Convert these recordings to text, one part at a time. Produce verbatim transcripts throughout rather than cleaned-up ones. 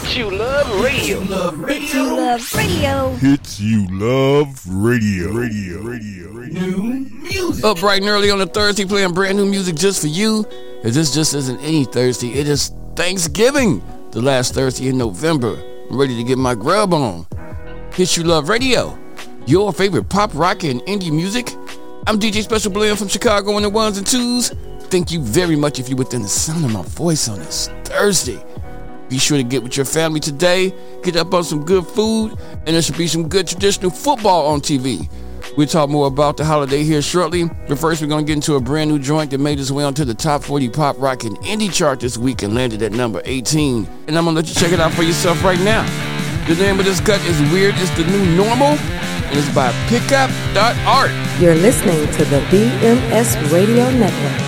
Hits You Love Radio. Hits You Love Radio. Hits You Love Radio. Radio. Radio. Radio. New music. Up bright and early on a Thursday, playing brand new music just for you. And this just isn't any Thursday. It is Thanksgiving, the last Thursday in November. I'm ready to get my grub on. Hits You Love Radio, your favorite pop, rock, and indie music. I'm D J Special Blend from Chicago on the ones and twos. Thank you very much if you're within the sound of my voice on this Thursday. Be sure to get with your family today, get up on some good food, and there should be some good traditional football on T V. We'll talk more about the holiday here shortly, but first we're going to get into a brand new joint that made its way onto the top forty pop, rock, and indie chart this week and landed at number eighteen. And I'm going to let you check it out for yourself right now. The name of this cut is Weird is the New Normal, and it's by Pickup dot art. You're listening to the B M S Radio Network.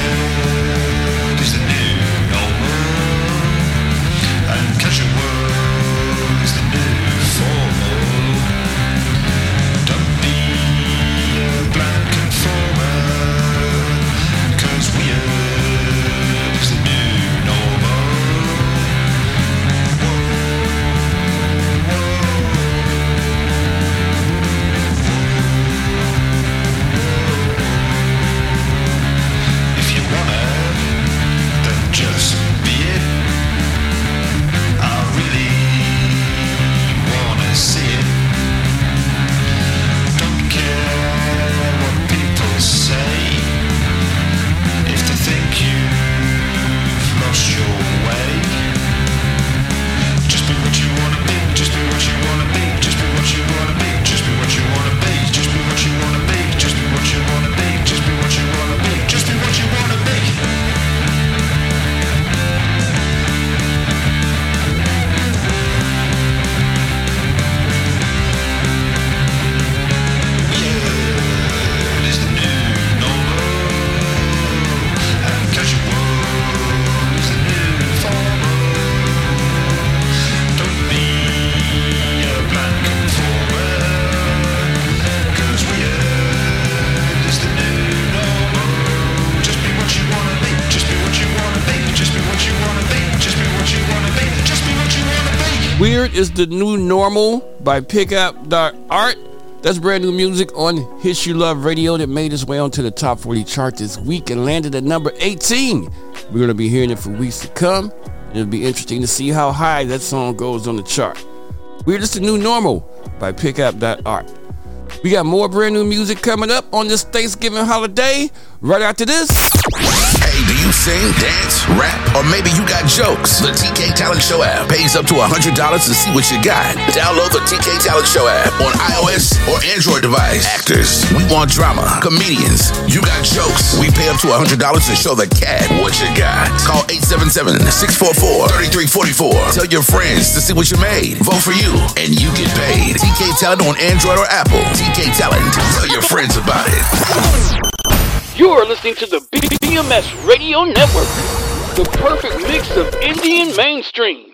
Weird is the New Normal by Pickup dot art. That's brand new music on Hits You Love Radio that made its way onto the top forty chart this week and landed at number eighteen. We're going to be hearing it for weeks to come, and it'll be interesting to see how high that song goes on the chart. Weird is the New Normal by Pickup dot art. We got more brand new music coming up on this Thanksgiving holiday right after this. Hey, do you sing, dance, rap, or maybe you got jokes? The T K Talent Show app pays up to one hundred dollars to see what you got. Download the T K Talent Show app on iOS or Android device. Actors, we want drama. Comedians, you got jokes. We pay up to one hundred dollars to show the cat what you got. Call eight seven seven, six four four, three three four four. Tell your friends to see what you made. Vote for you, and you get paid. T K Talent on Android or Apple. T K Talent. Tell your friends about it. You're listening to the B M S Radio Network, the perfect mix of indie and mainstream.